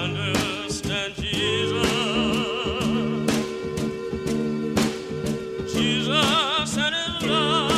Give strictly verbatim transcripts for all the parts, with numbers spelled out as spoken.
understand Jesus. Jesus and his love.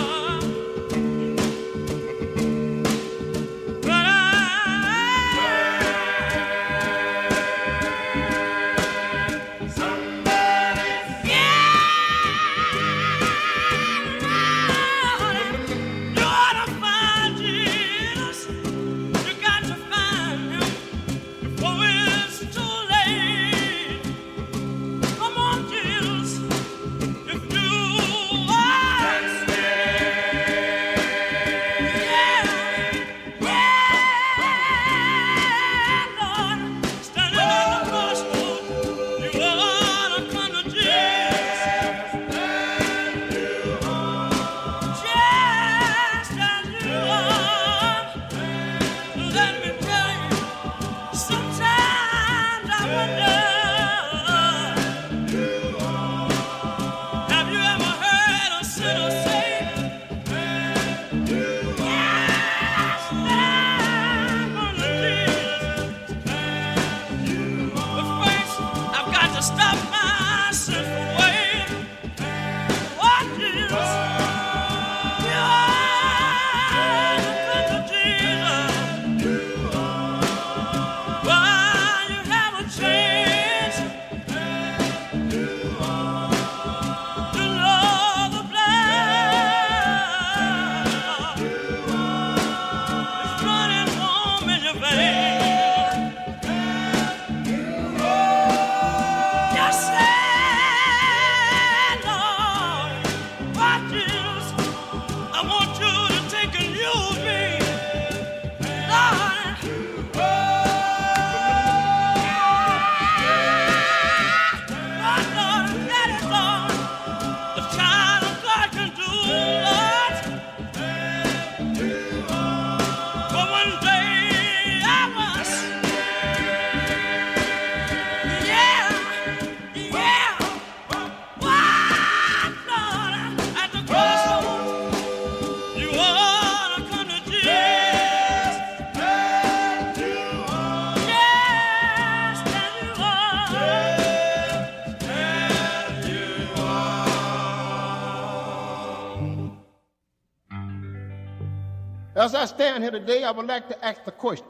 As I stand here today, I would like to ask the question.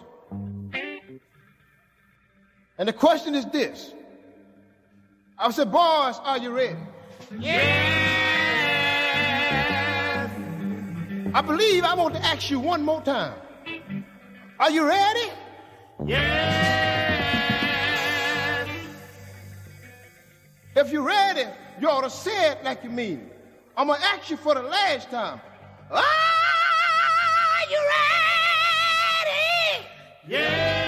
And the question is this. I said, boys, are you ready? Yes. I believe I want to ask you one more time. Are you ready? Yes. If you're ready, you ought to say it like you mean it. I'm going to ask you for the last time. Are you ready? Yeah.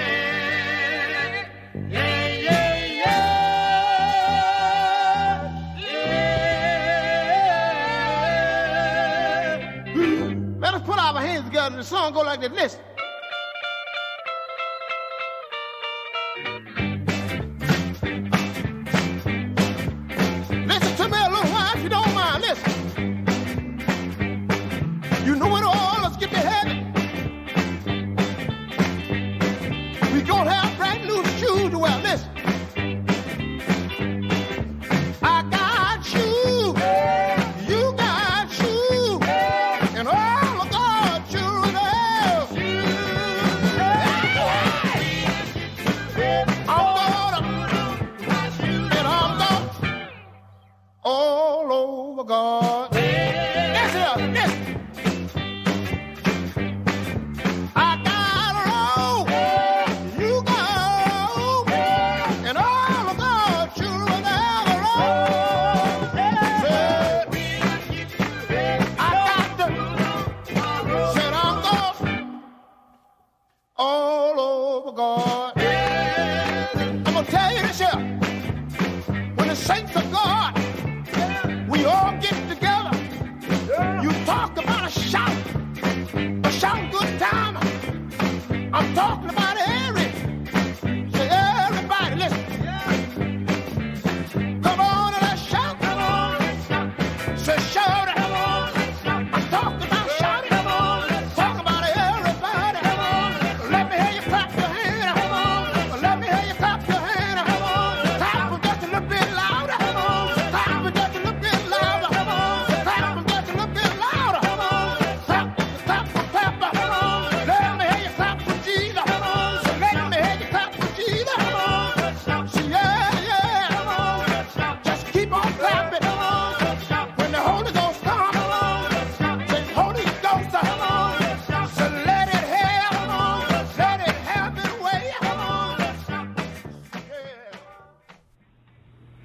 The song go like this. Listen. Listen to me a little while if you don't mind. Listen. You know it all. Let's get to heaven. We gonna have brand new shoes to wear. Listen. I got you. You got you. And all of God's children.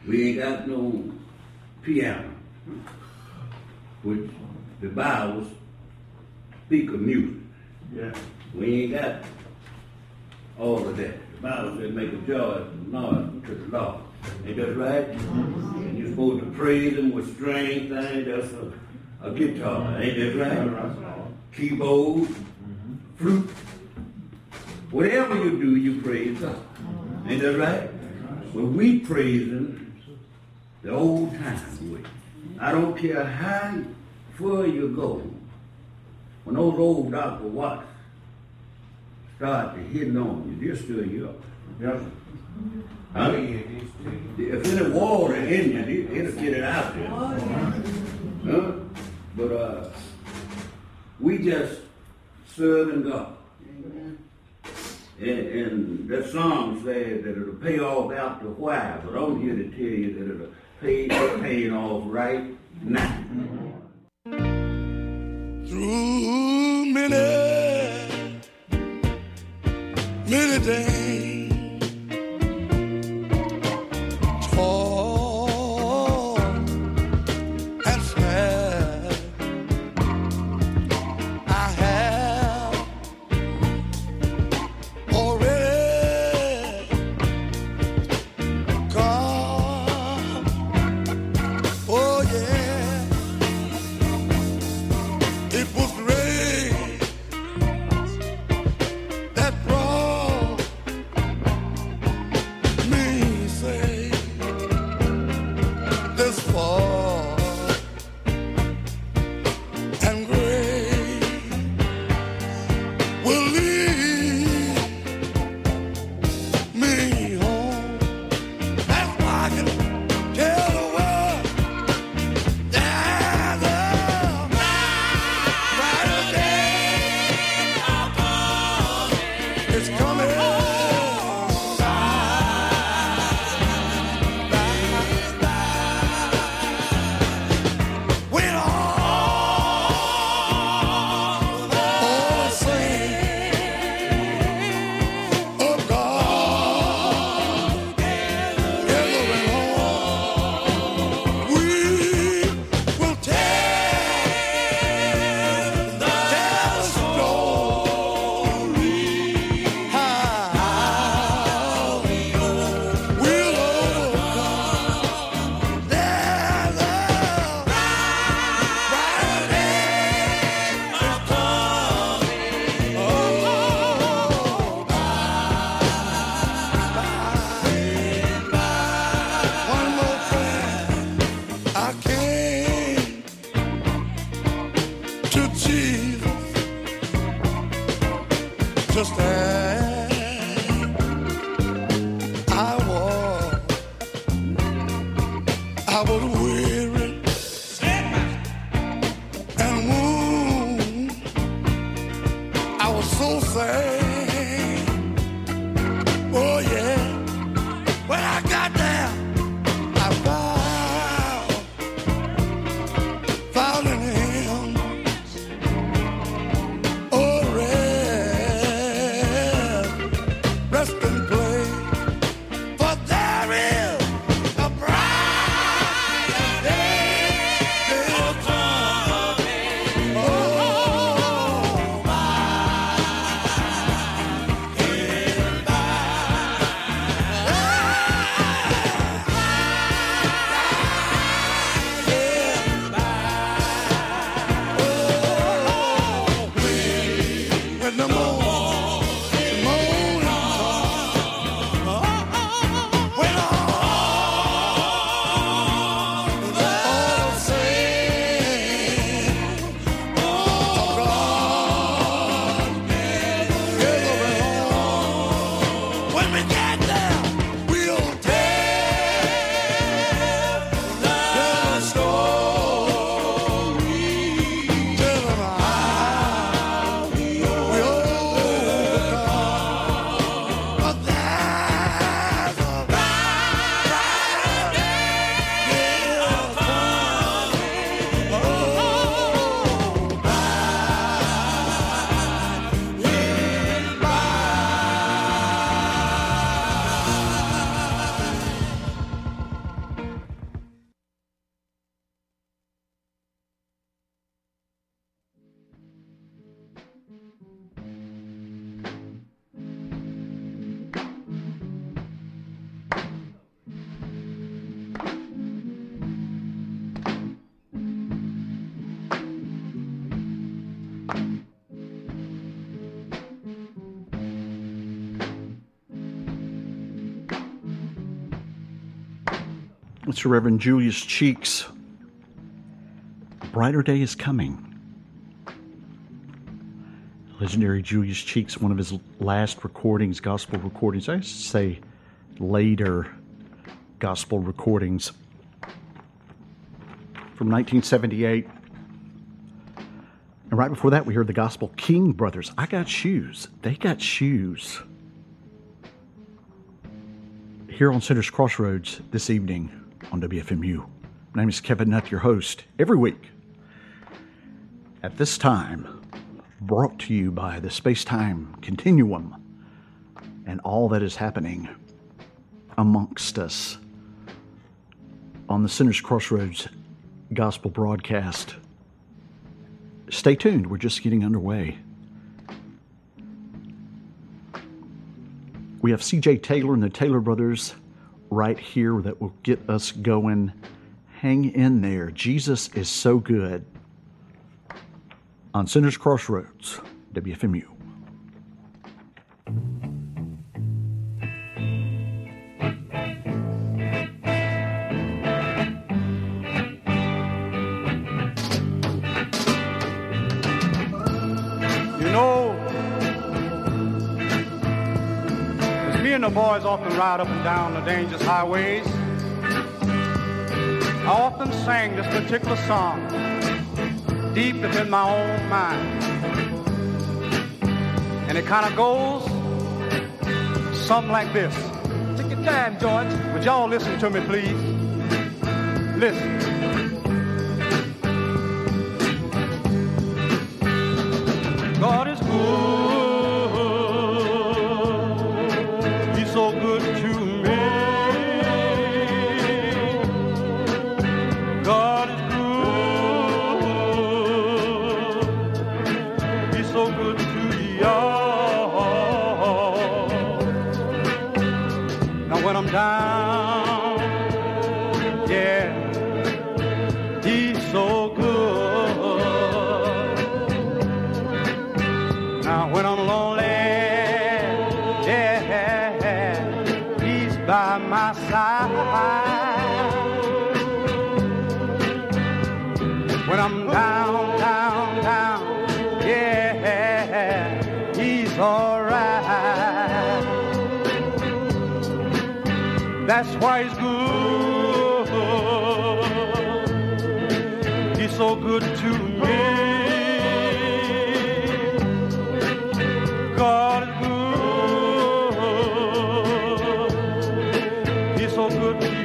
We ain't got no piano, which the Bible speak of music. Yeah. We ain't got all of that. The Bible said make a joy noise to the Lord. Ain't that right? And you're supposed to praise him with string things. That's a, a guitar. Ain't that right? Keyboard, flute. Whatever you do, you praise God. Ain't that right? But we praise him the old time way. I don't care how far you go. When those old Doctor Watts start to hitting on you, they'll stir you up. Yes. Huh? If any water in you, it'll get it out there. Huh? But uh, we just serving God. And, and that song said that it'll pay off after a while, but I'm here to tell you that it'll pay paying off right now. Through many, many days. Rest and play, for there is a bright Mister Reverend Julius Cheeks. Brighter Day is Coming. Legendary Julius Cheeks, one of his last recordings, gospel recordings. I used to say later gospel recordings. From nineteen seventy-eight. And right before that, we heard the Gospel King Brothers. I Got Shoes. They Got Shoes. Here on Center's Crossroads this evening on W F M U. My name is Kevin Nutt, your host. Every week at this time, brought to you by the Space-Time Continuum and all that is happening amongst us on the Center's Crossroads gospel broadcast. Stay tuned. We're just getting underway. We have C J Taylor and the Taylor Brothers right here that will get us going. Hang in there. Jesus is so good. On Center's Crossroads, W F M U. You know, as me and the boys often ride up and down the dangerous highways, I often sang this particular song deep within my own mind. And it kind of goes something like this. Take your time, George. Would y'all listen to me, please? Listen. God is good. He's so good to me. God is good. He's so good to y'all. Now when I'm down, yeah, he's so good. Now when I'm lonely, yeah, he's by my side. When I'm down, down, down, yeah, he's alright. That's why he's good. He's so good to me. God is good. He's so good to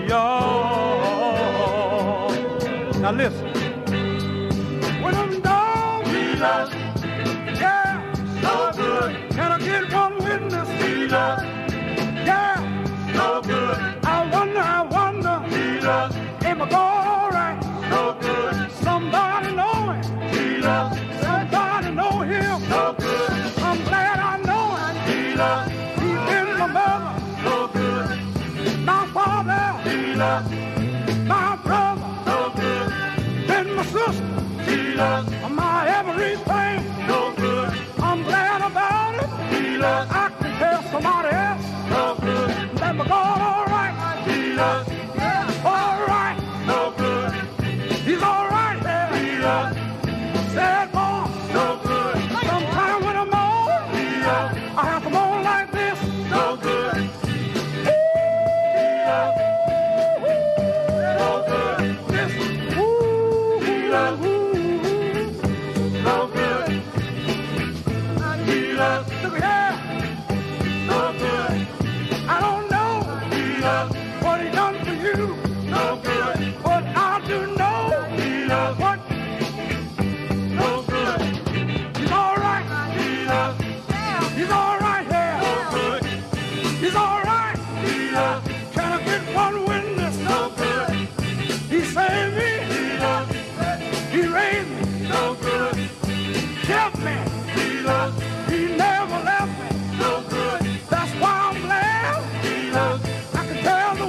y'all. Now listen. When I'm down, Jesus, yeah, so good. Can I get one witness? Jesus, yeah, so good. I wonder, I wonder, Jesus, am I all right? So good. Somebody know him, Jesus. Somebody know him, so good. I'm glad I know him, Jesus. He's been my mother, so good. My father, Jesus. My brother, so good. Been my sister, Jesus. My everything, so good. I'm glad about it, Jesus. I can tell somebody else, so good. That my God, all right, Jesus. Yeah, all right, so good. He's all right, yeah, Jesus. Said more, so good. Sometime when I'm on, Jesus, I have to moan like this, so good. Jesus. So good. Listen. Jesus. So good. Jesus. Look here. So good. I don't know, Jesus, what he done for you. So good. But I do know, Jesus, what. So good. He's all right, Jesus. He's all right here. So good. He's all right, Jesus. Can I get one witness? So good. He saved me, Jesus. He raised me, so good. Kept me, Jesus. He never left me, so good. That's why I'm glad, Jesus. I can tell the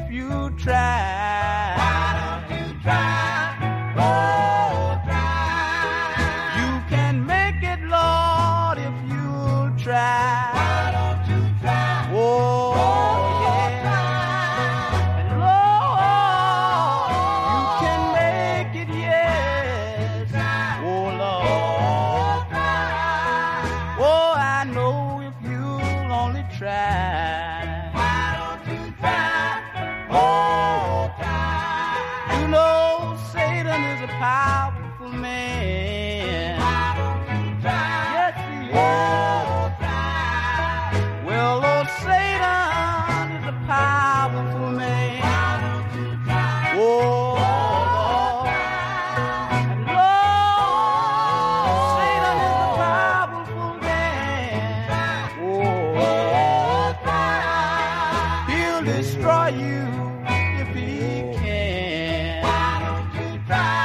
you try. Why don't you try? Oh, try. You can make it, Lord, if you'll try. Why don't you try? Oh, oh yeah. Try. And Lord, you can make it, yes. Try. Oh, Lord. Oh, try. Oh, I know if you'll only try. Powerful man. Why don't you try? Yes, he is. Oh, try. Well, Lord, Satan is a powerful man. Why don't you try? Oh, Lord. And Lord, Satan is a powerful man. Oh, try. He'll destroy you if he can. Why don't you try?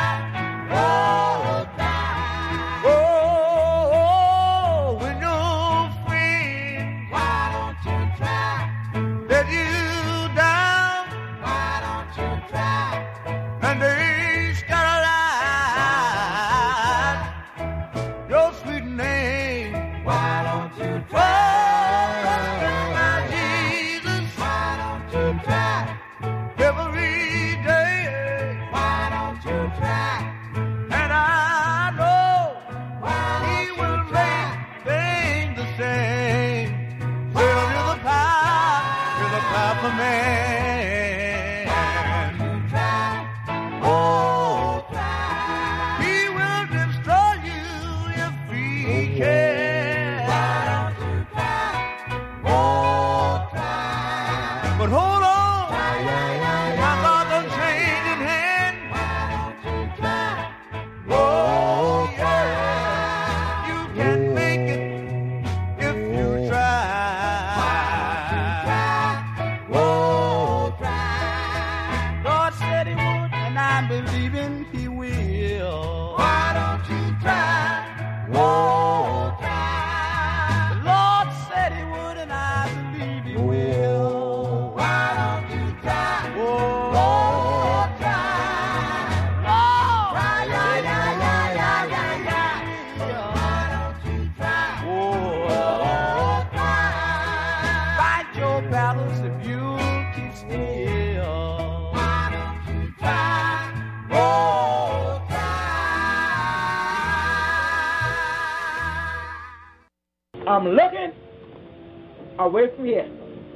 I'm looking away from here.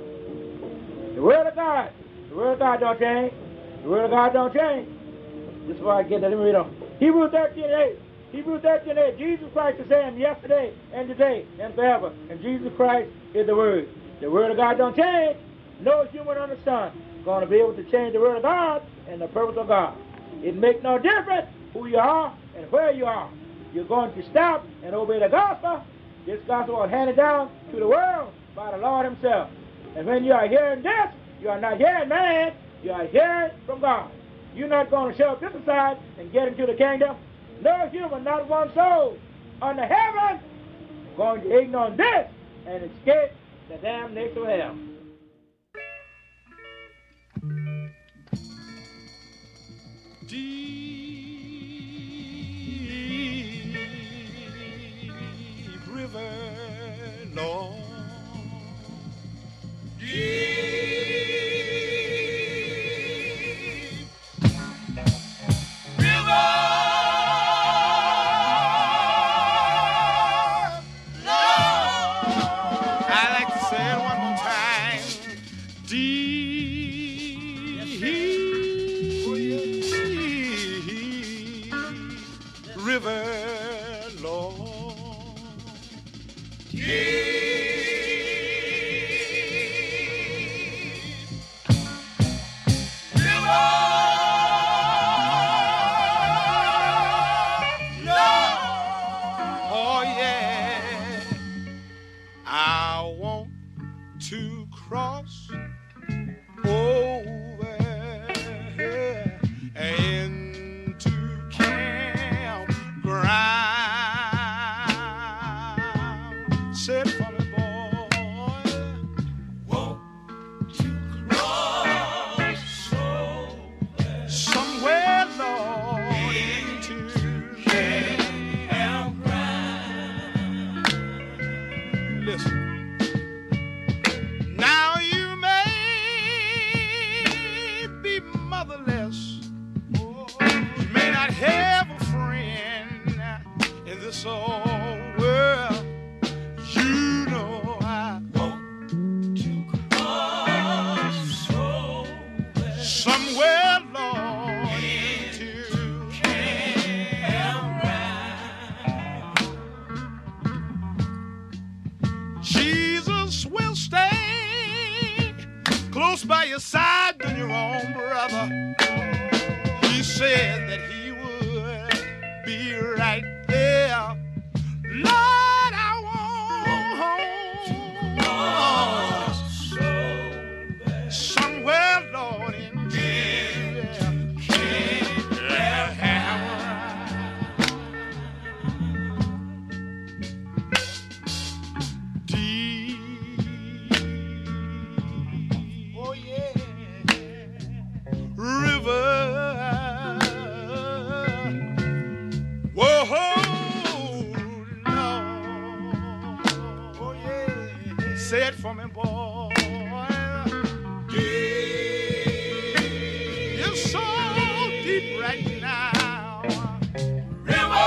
The word of God, the word of God don't change. The word of God don't change. This is why I get that. Let me read on. Hebrews thirteen eight. Hebrews thirteen eight. Jesus Christ is the same yesterday and today and forever. And Jesus Christ is the word. The word of God don't change. No human under the sun is going to be able to change the word of God and the purpose of God. It makes no difference who you are and where you are. You're going to stop and obey the gospel. This gospel was handed down to the world by the Lord himself. And when you are hearing this, you are not hearing man, you are hearing from God. You're not going to shove this aside and get into the kingdom. No human, not one soul under heaven, going to ignore this and escape the damnation of hell. Deep river, Lord. Deep river, Lord. I like to say it one more time. Deep river, Lord. Deep cross over into campground. Say it for me, boy. Want to cross Listen. Now you may be motherless. You may not have a friend in this old world. You know I want to cross over somewhere, Lord, into Jesus will stay close by your side than your own brother. He said that he would be right there. Lord, I want somewhere, Lord, in oh yeah, river. Whoa, no. Oh yeah, say it for me, boy. Deep. It's so deep right now. River.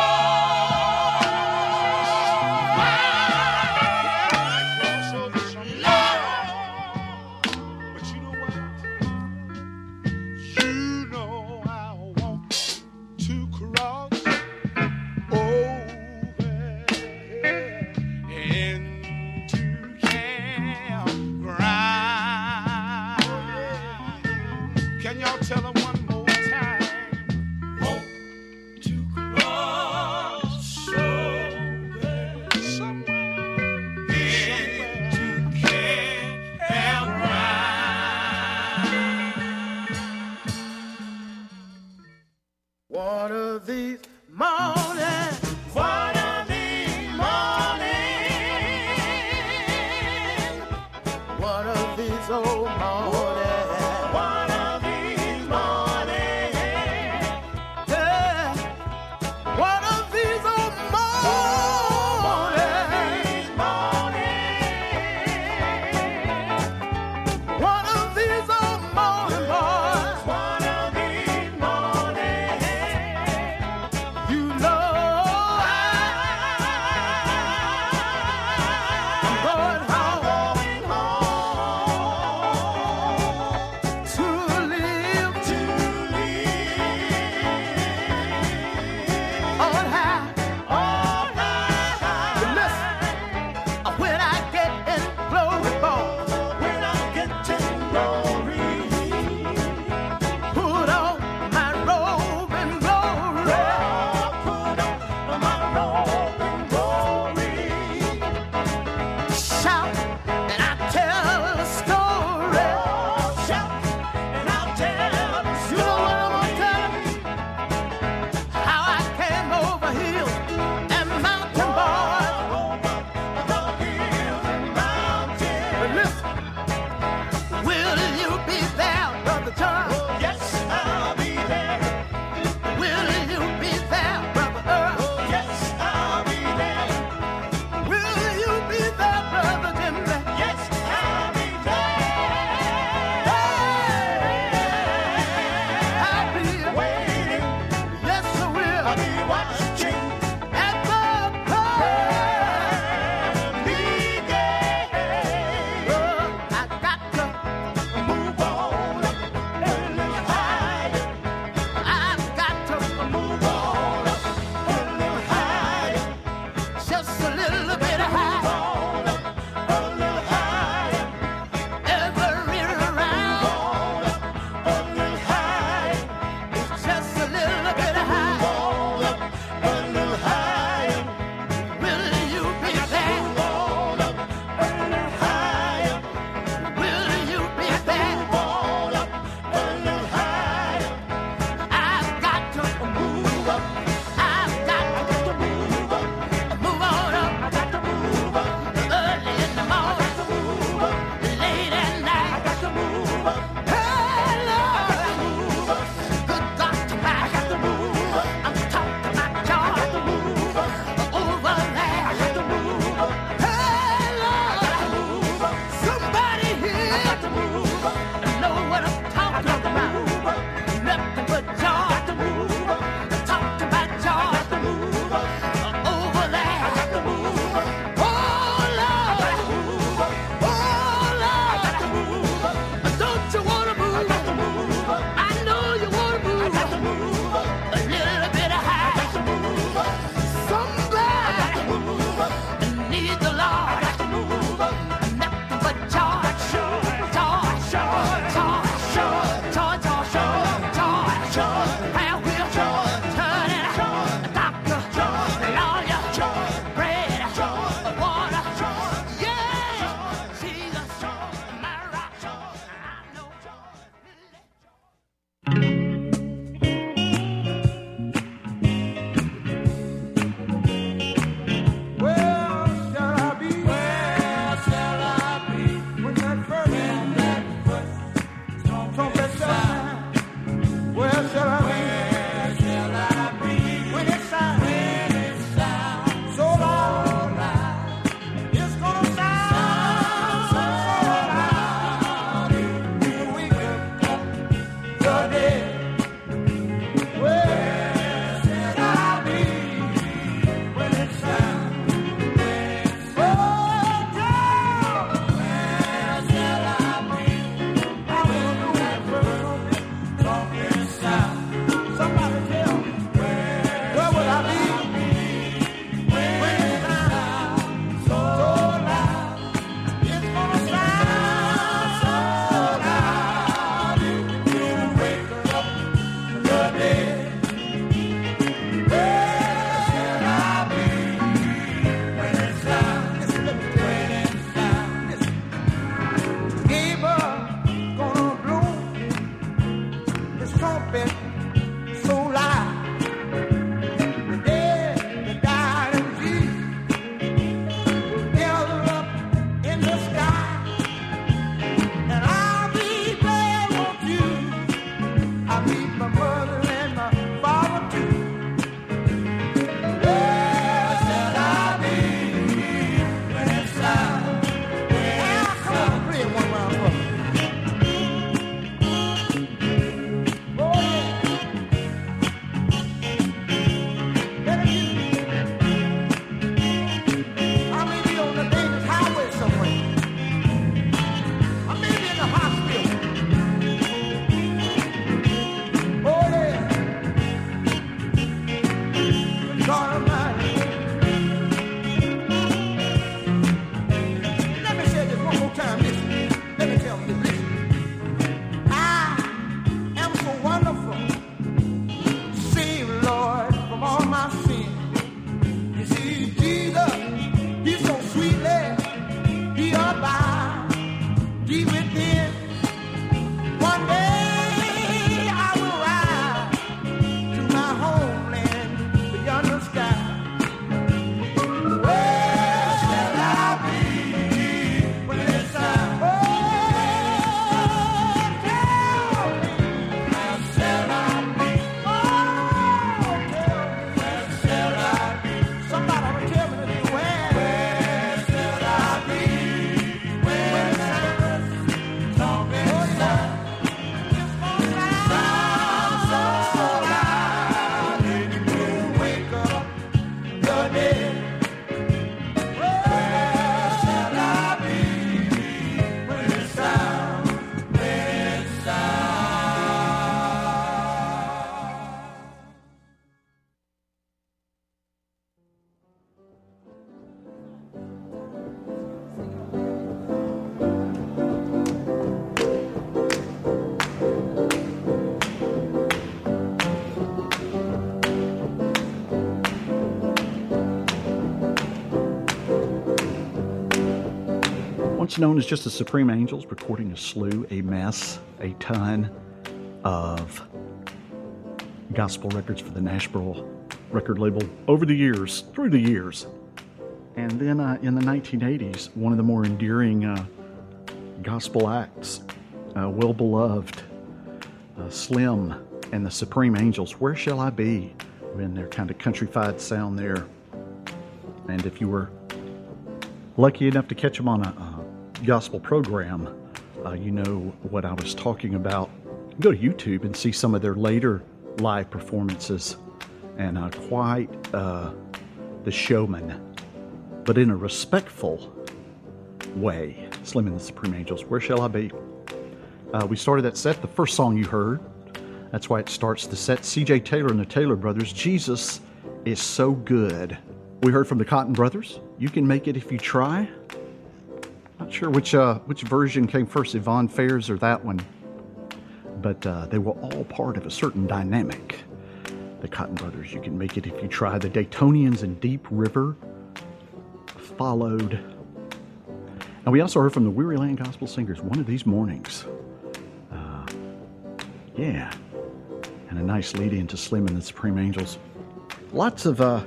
Once known as just the Supreme Angels, recording a slew, a mess, a ton of gospel records for the Nashville record label over the years, through the years. And then uh, in the nineteen eighties, one of the more endearing uh, gospel acts, uh, well beloved, uh, Slim and the Supreme Angels, Where Shall I Be? In their kind of countrified sound there. And if you were lucky enough to catch them on a, a gospel program, uh, you know what I was talking about. Go to YouTube and see some of their later live performances, and uh, quite uh, the showman, but in a respectful way. Slim and the Supreme Angels, Where Shall I Be? Uh, we started that set, the first song you heard. That's why it starts the set. C J Taylor and the Taylor Brothers, Jesus Is So Good. We heard from the Cotton Brothers, You Can Make It If You Try. Not sure which uh, which version came first, Yvonne Fairs or that one. But uh, they were all part of a certain dynamic. The Cotton Brothers, You Can Make It If You Try. The Daytonians and Deep River followed. And we also heard from the Weary Land Gospel Singers, One of These Mornings. Uh, yeah. And a nice lead into Slim and the Supreme Angels. Lots of uh,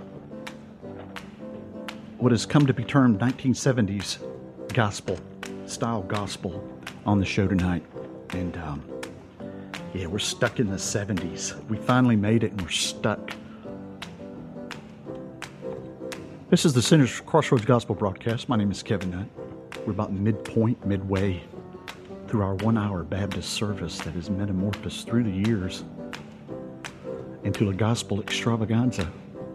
what has come to be termed nineteen seventies gospel, style gospel on the show tonight. And um, yeah, we're stuck in the seventies. We finally made it and we're stuck. This is the Sinners Crossroads Gospel Broadcast. My name is Kevin Nutt. We're about midpoint, midway through our one-hour Baptist service that has metamorphosed through the years into a gospel extravaganza.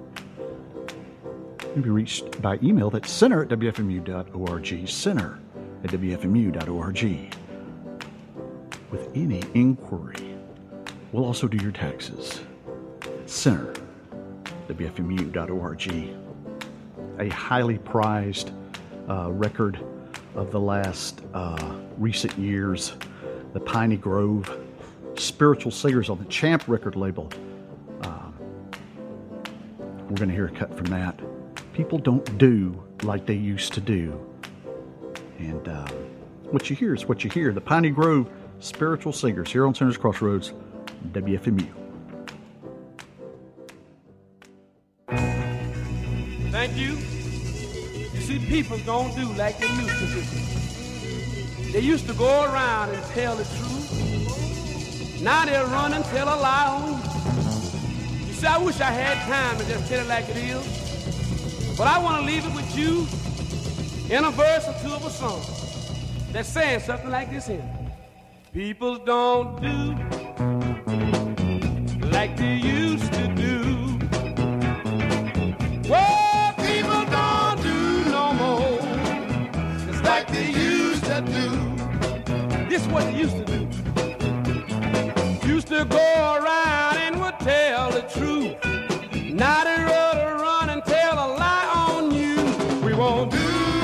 You can be reached by email. That's sinner at w f m u dot org. Sinner at w f m u dot org. With any inquiry. We'll also do your taxes. Sinner at w f m u dot org. A highly prized uh, record of the last uh, recent years. The Piney Grove Spiritual Singers on the Champ record label. We're going to hear a cut from that. People don't do like they used to do. And um, what you hear is what you hear. The Piney Grove Spiritual Singers here on Sinners Crossroads, W F M U. Thank you. You see, people don't do like they used to do. They used to go around and tell the truth. Now they'll run and tell a lie on you. See, I wish I had time to just tell it like it is. But I want to leave it with you in a verse or two of a song that's saying something like this here. People don't do like they used to do. Well, people don't do no more just like they used to do. This is what they used to do. Used to go around and would tell the truth. Now they rather run and tell a lie on you. We won't do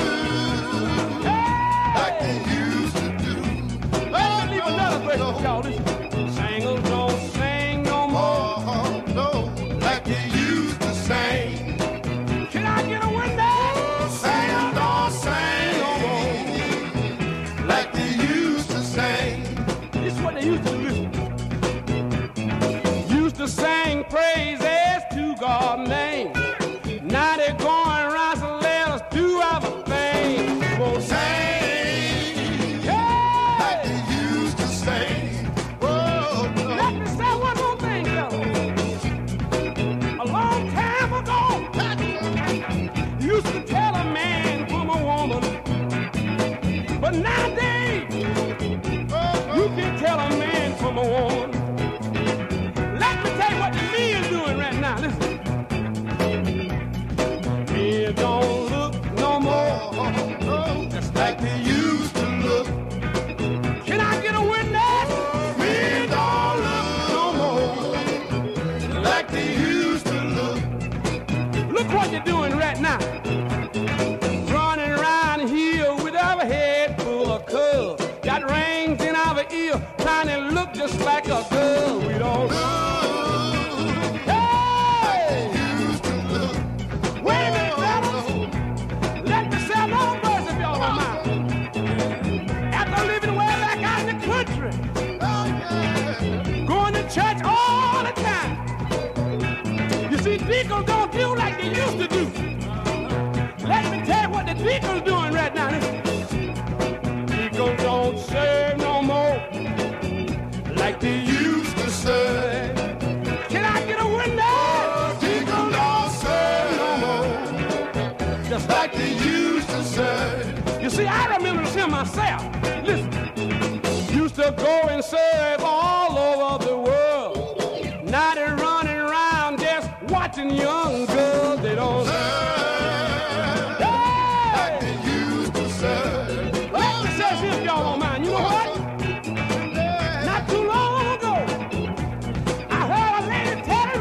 hey! Like they used to do. Let me leave another verse with y'all. Listen. Singles don't sing no more. Oh, no, like they used to sing. Can I get a window? Singles don't sing no more like they used to sing. This is what they used to do. To sing praises to God's name. Now they're going around to let us do our thing. We'll sing yeah. Like they used to sing. Oh, no. Let me say one more thing, fellas. A long time ago, you used to tell a man from a woman. But nowadays, you can tell a man from a woman. What the men doing right now, listen. Men don't look no more, no, just like they used to look. Can I get a witness? Men don't look no more, like they used to look. Look what you're doing right now. Running around here with our head full of curls. Got rings in our ear, trying to look just like a girl. We don't look. deacons doing right now? Deacons don't serve no more like they used to serve. Can I get a witness? Oh, deacons don't serve no more just like they used to serve. You see, I remember seeing myself. Listen, used to go and serve all over the world. Now they're running around just watching young girls. They don't serve like they used to serve. Let me say this, y'all don't mind. You know what? Not too long ago, I heard a lady telling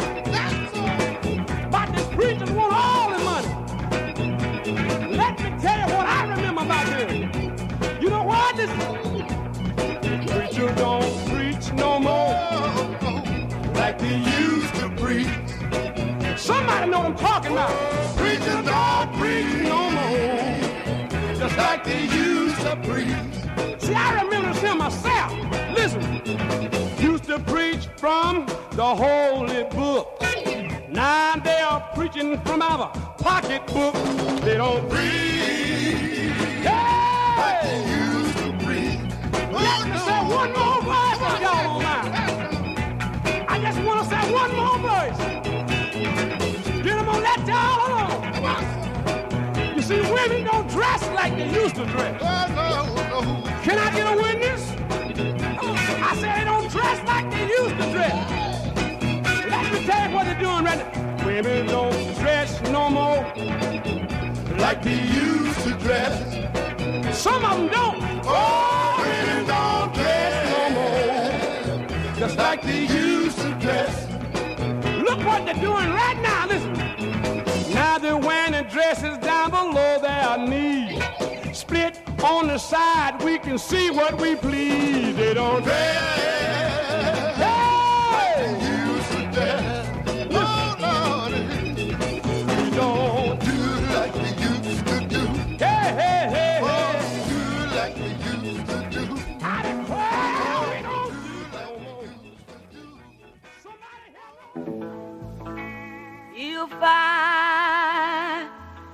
me about this preacher want all the money. Let me tell you what I remember about this. You know what? This preacher don't preach no more like they used to preach. Somebody know what I'm talking about. Preacher don't preach no more just like they used to preach. See, I remember seeing myself. Listen, used to preach from the holy book. Now they are preaching from our pocketbook. They don't preach hey! like they used to preach. Let me say one more verse if y'all don't mind. I just want to say one more verse. Then I'm going to let y'all alone. You see, women don't dress like they used to dress. Can I get a witness? I said they don't dress like they used to dress. Let me tell you what they're doing right now. Women don't dress no more like they used to dress. Some of them don't. Oh, women don't dress no more just like they used to dress. Look what they're doing right now. Listen. Now they're wearing dresses down below their knees. Split on the side, we can see what we please. They don't dress. Hey! They used to dress. No, no, we don't do like they used to do. Hey, hey, hey, oh, do like they used to do. I declare we don't do like we used to do. Somebody help me. If I,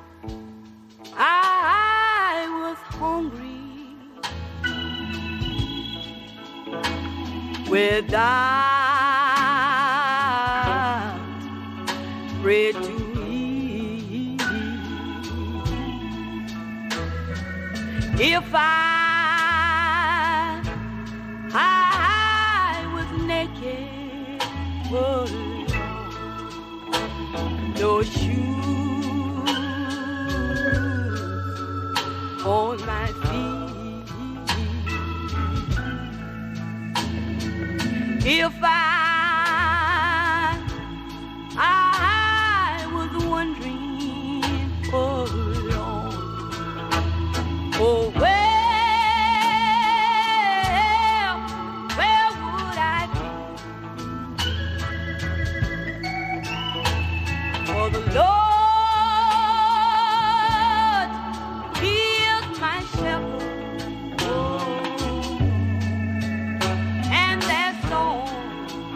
I was hungry without bread to eat, if I, I was naked, oh, no shoes on my feet, if I, I was wondering, oh Lord, oh where, where would I be? For the Lord is my shepherd, oh, and there's no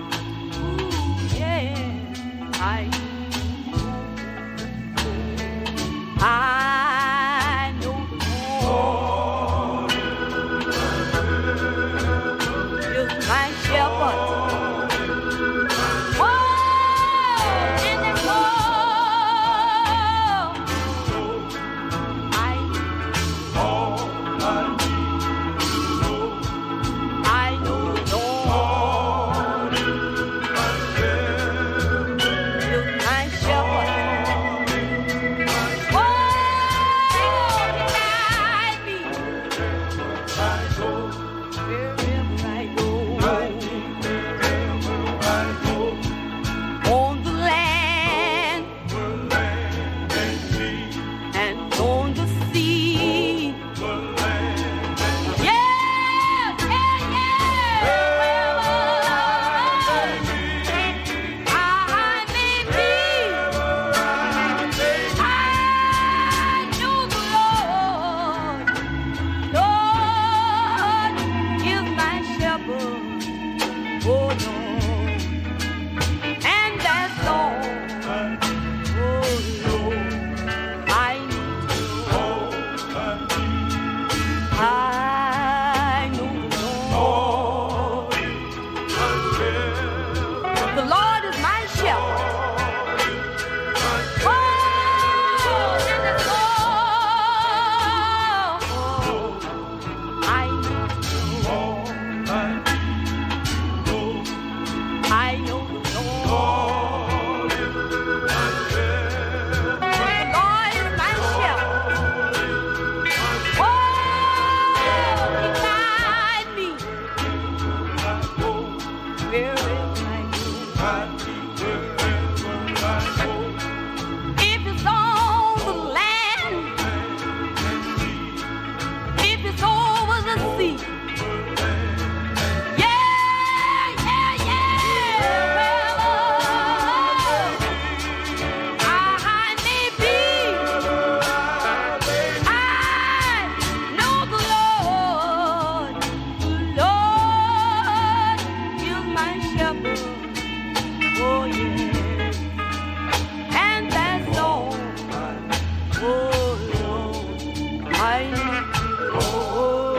right. Oh,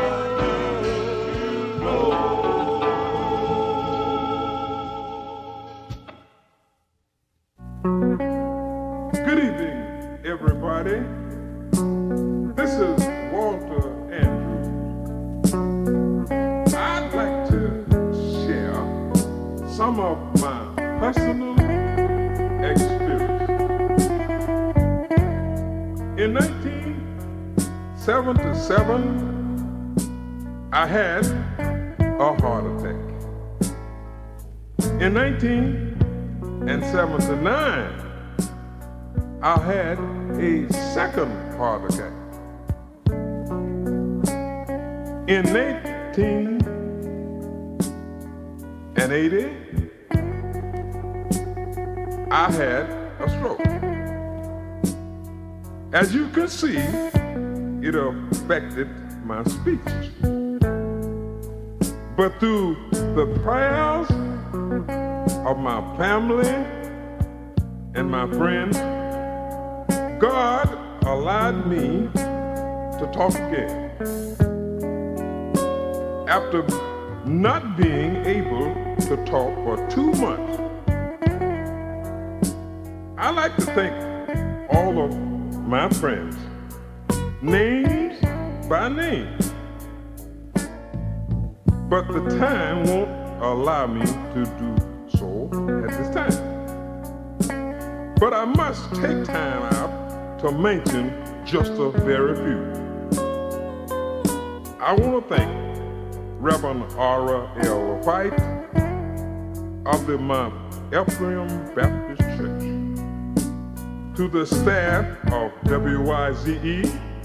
Good evening, everybody. This is Walter Andrews. I'd like to share some of my personal experience. In nineteen seventy-seven, I had a heart attack. In nineteen seventy-nine, I had a second heart attack. In nineteen eighty, I had a stroke. As you can see, it affected my speech. But through the prayers of my family and my friends, God allowed me to talk again. After not being able to talk for two months, I like to thank all of my friends, names by name. But the time won't allow me to do so at this time. But I must take time out to mention just a very few. I want to thank Reverend Ara L. White of the Mount Ephraim Baptist Church, to the staff of W Y Z E,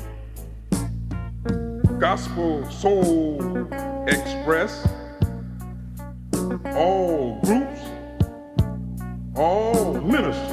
Gospel Soul Express, all groups, all ministers.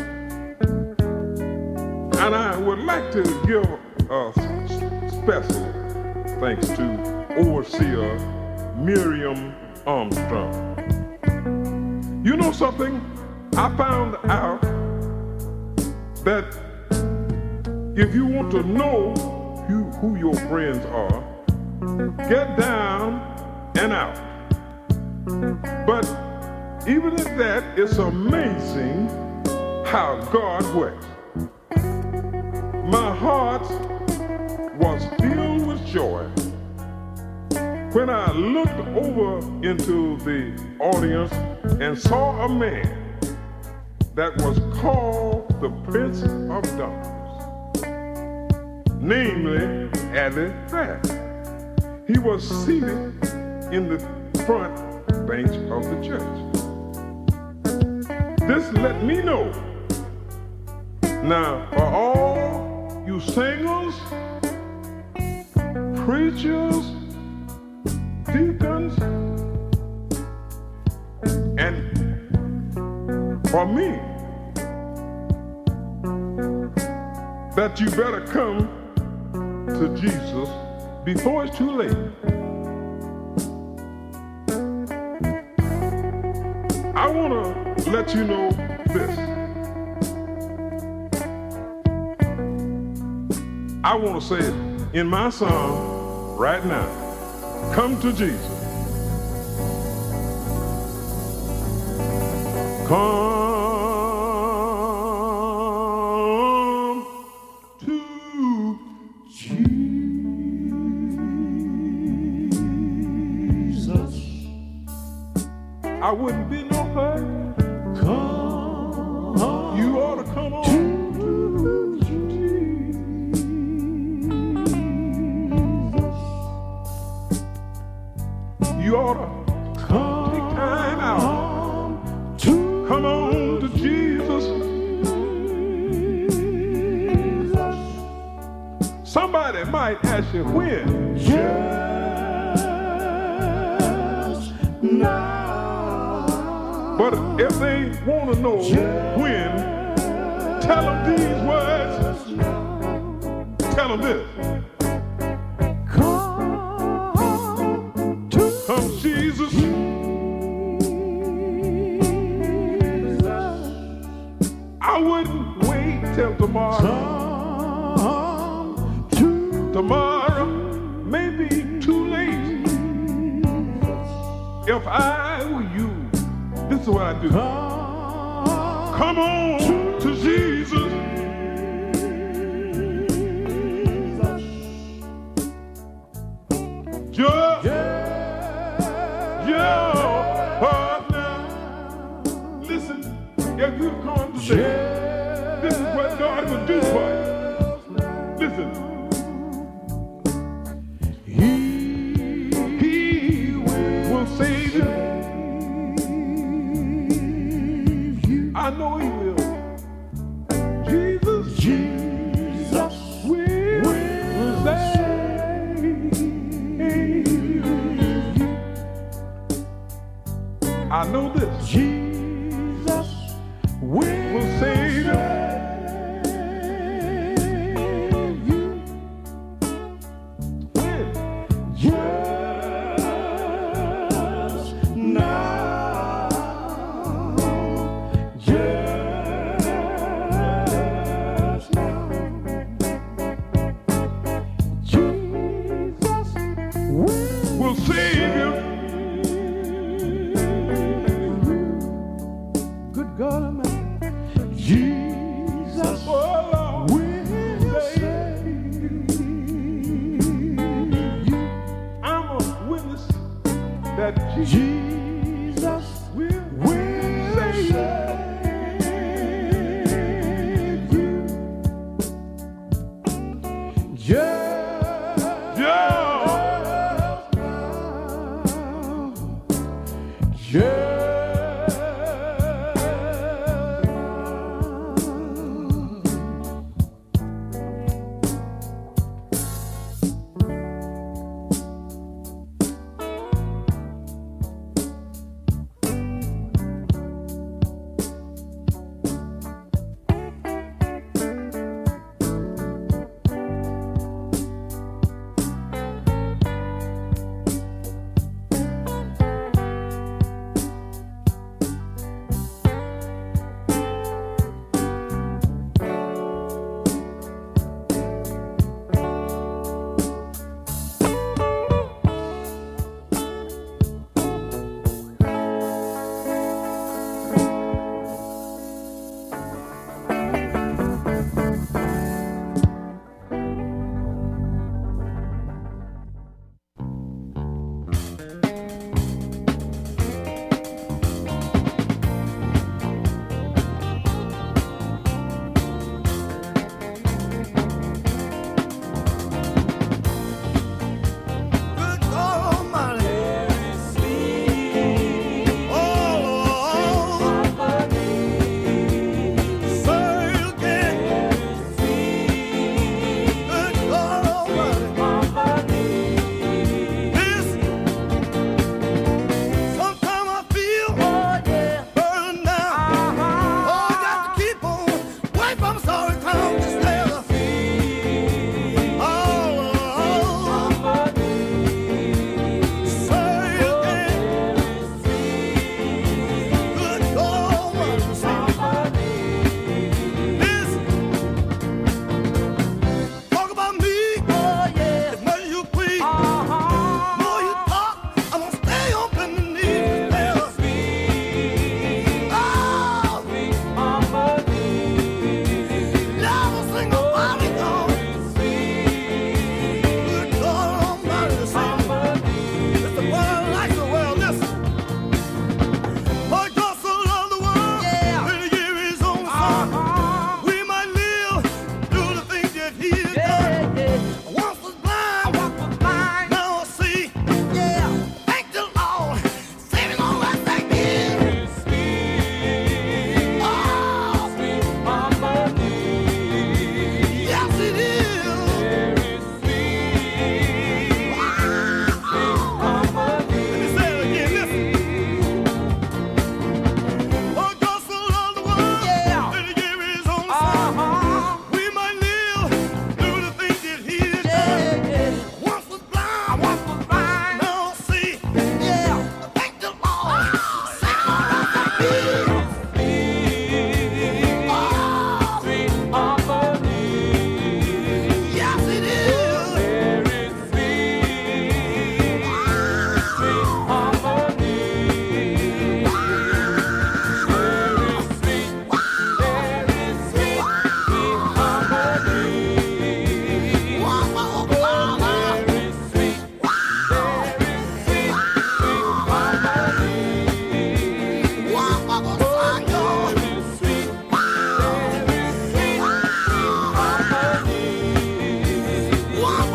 And I would like to give a special thanks to Overseer Miriam Armstrong. You know something? I found out that if you want to know who, who your friends are, get down and out. But even at that, it's amazing how God works. My heart was filled with joy when I looked over into the audience and saw a man that was called the Prince of Darkness, namely Adley Pratt. He was seated in the front bench of the church. This let me know. Now, for all you singers, preachers, deacons, and for me, that you better come to Jesus before it's too late. I want to let you know this. I want to say it in my song right now. Come to Jesus. Come to Jesus. I wouldn't be no hurt. Come. You ought to come on. You ought to come, take time out to come on to Jesus. Somebody might ask you when. Just now. But if they want to know when, tell them these words. Tell them this. Come, Jesus. I wouldn't wait till tomorrow. Come to tomorrow may be too late. If I were you, this is what I do. Come on to Jesus. Just, your partner. Listen, if you come to say, this is what God will do for you. Listen. He, he will save you. I know he will. Jesus, Jesus will, will save you. I know this. Jesus will, will save you. When? Just now. Just now. Jesus will save you. Good God Almighty. Jesus oh Lord, will save you. I'm a witness that Jesus will, will save you. Just, just now. Just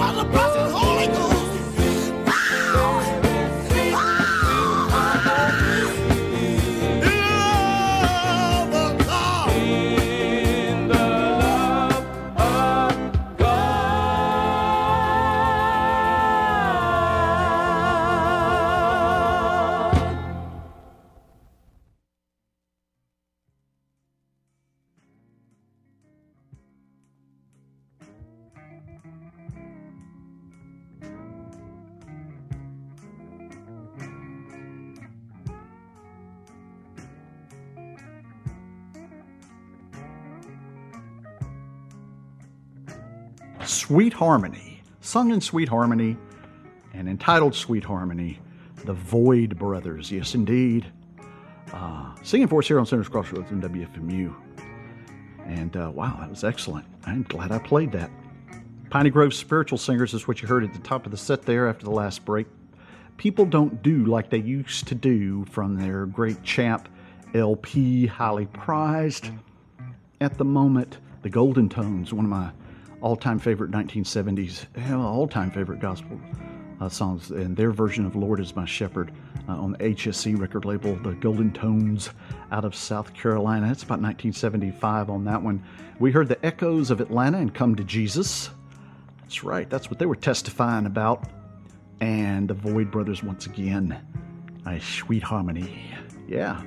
Sweet Harmony, sung in sweet harmony and entitled Sweet Harmony, the Void Brothers. Yes, indeed. Uh, singing for us here on Center's Crossroads on W F M U. And uh, wow, that was excellent. I'm glad I played that. Piney Grove Spiritual Singers is what you heard at the top of the set there after the last break. People Don't Do Like They Used to Do from their great Champ L P, highly prized. At the moment, the Golden Tones, one of my all-time favorite nineteen seventies, all-time favorite gospel uh, songs, and their version of Lord is My Shepherd uh, on the H S C record label, the Golden Tones out of South Carolina. It's about nineteen seventy-five on that one. We heard the Echoes of Atlanta and Come to Jesus. That's right, that's what they were testifying about. And the Void Brothers once again, a Sweet Harmony. Yeah.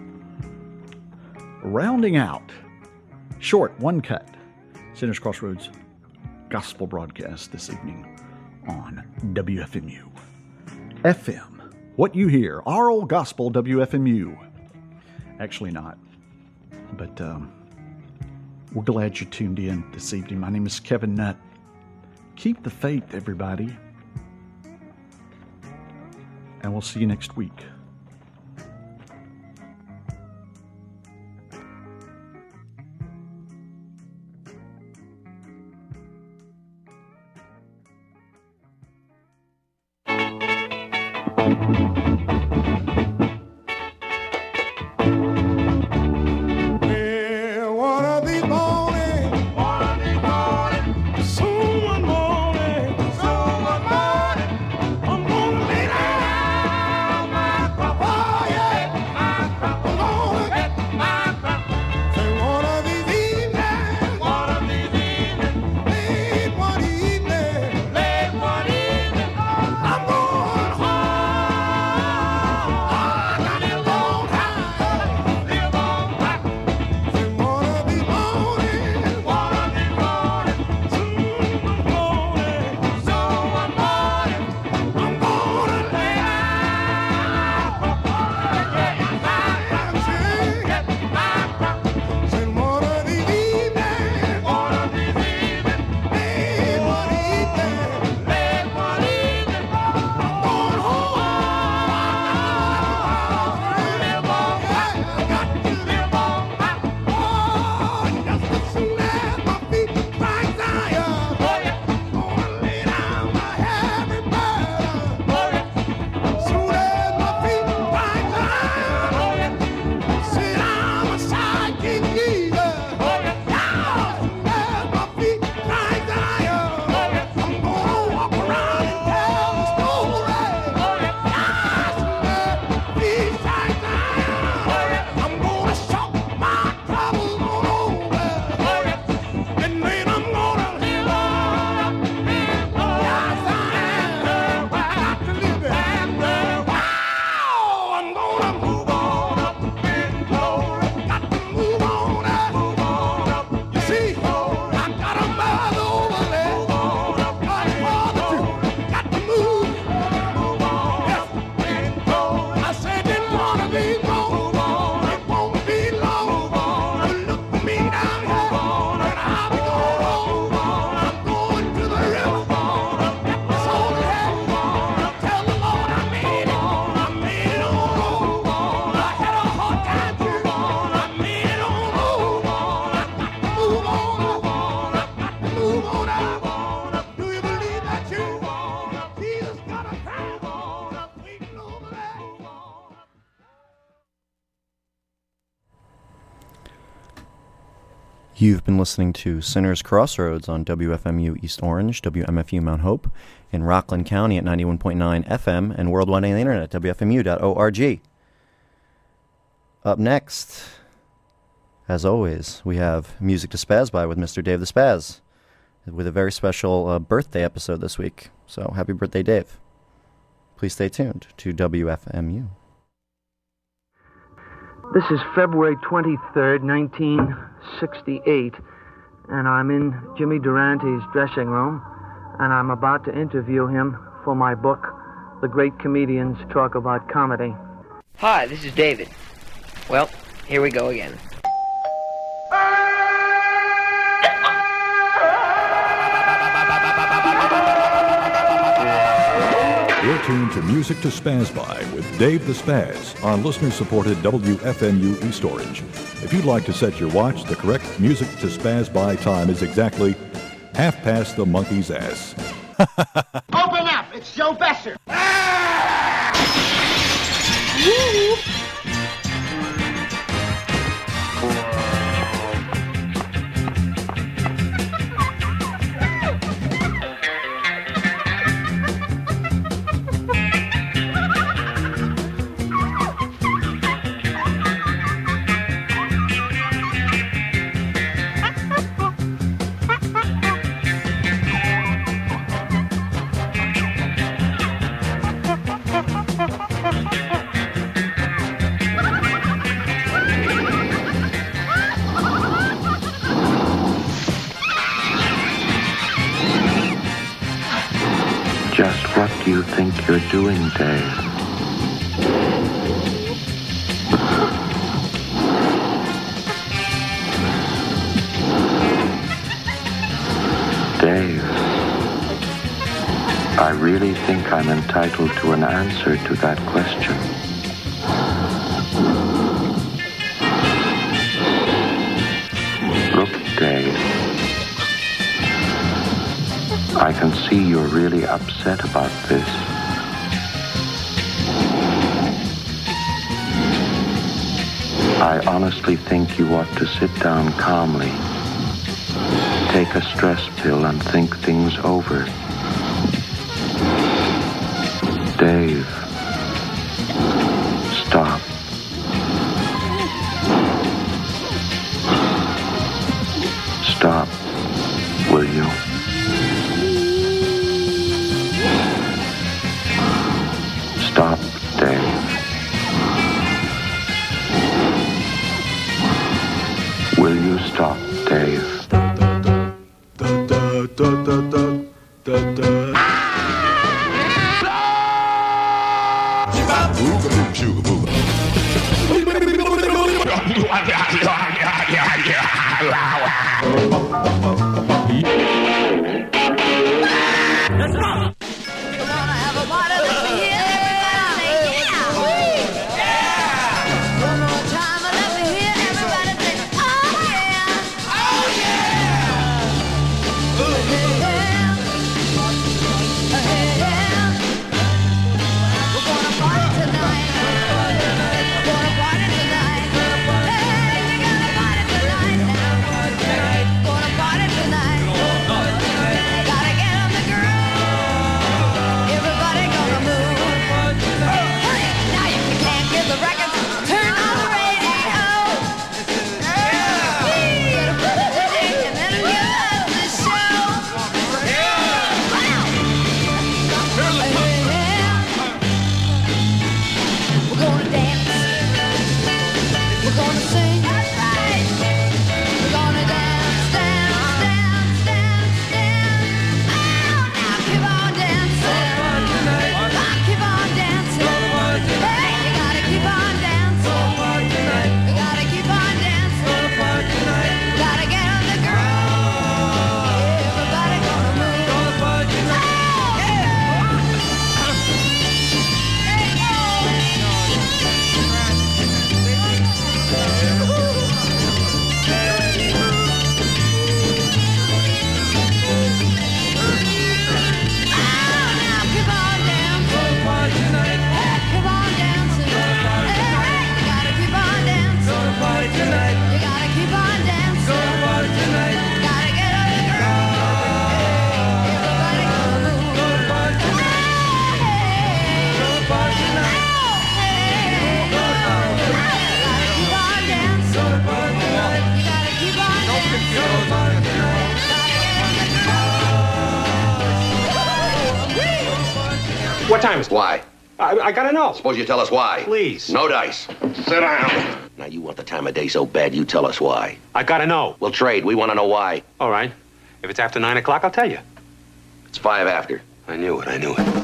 Rounding out, short, one cut, Center's Crossroads gospel broadcast this evening on W F M U. F M, what you hear, our old gospel W F M U. Actually not, but um, we're glad you tuned in this evening. My name is Kevin Nutt. Keep the faith, everybody. And we'll see you next week. Well, one of these mornings, one of these mornings, soon one morning, soon one morning, I'm gonna lay down my crop. Oh yeah, my crop. I'm gonna get my crop. Say one of these evenings, one of these evenings, late one evening, late one evening, I'm going home. You've been listening to Sinners Crossroads on W F M U East Orange, W M F U Mount Hope, in Rockland County at ninety-one point nine F M, and worldwide on the internet at W F M U dot org. Up next, as always, we have Music to Spaz By with Mister Dave the Spaz, with a very special uh, birthday episode this week. So happy birthday, Dave. Please stay tuned to W F M U. This is February twenty-third, nineteen sixty-eight, and I'm in Jimmy Durante's dressing room, and I'm about to interview him for my book, The Great Comedians Talk About Comedy. Hi, this is David. Well, here we go again. You're tuned to Music to Spaz By with Dave the Spaz on listener-supported W F M U East Orange. If you'd like to set your watch, the correct Music to Spaz By time is exactly half past the monkey's ass. Open up! It's Joe Besser! Just what do you think you're doing, Dave? Dave, I really think I'm entitled to an answer to that question. Look, Dave, I can see you're really upset about this. I honestly think you ought to sit down calmly, take a stress pill, and think things over. Dave, stop. Stop, will you? Stop, Dave. Will you stop, Dave? Da, da, da, da, da, da, da. What time is it? Why? I, I gotta know. Suppose you tell us why. Please. No dice. Sit down. Now, you want the time of day so bad, you tell us why. I gotta know. We'll trade. We want to know why. All right. If it's after nine o'clock, I'll tell you. It's five after. I knew it. I knew it.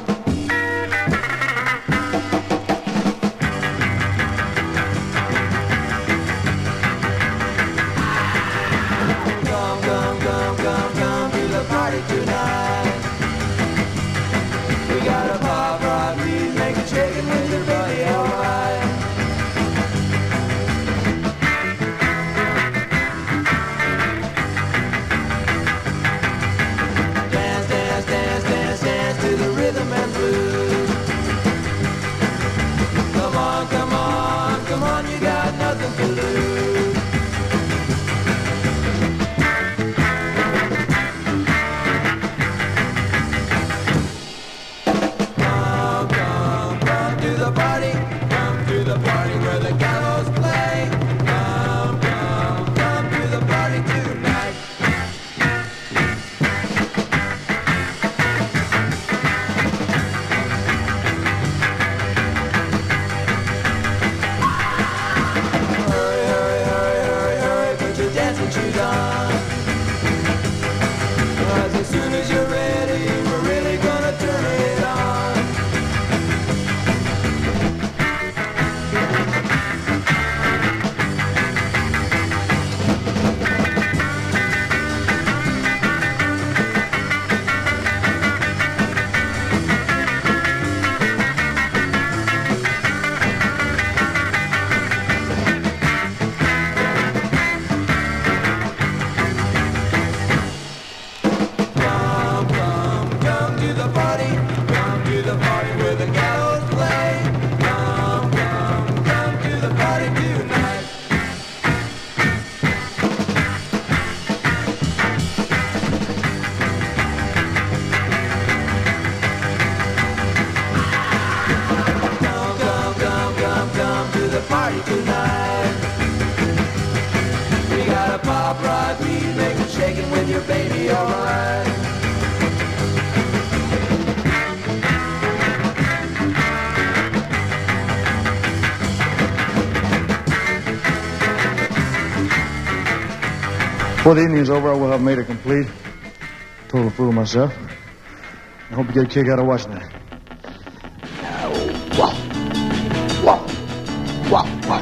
Before the evening's over, I will have made a complete, total fool of myself. I hope you get a kick out of watching that. Wow. Wow. Wow. Wow.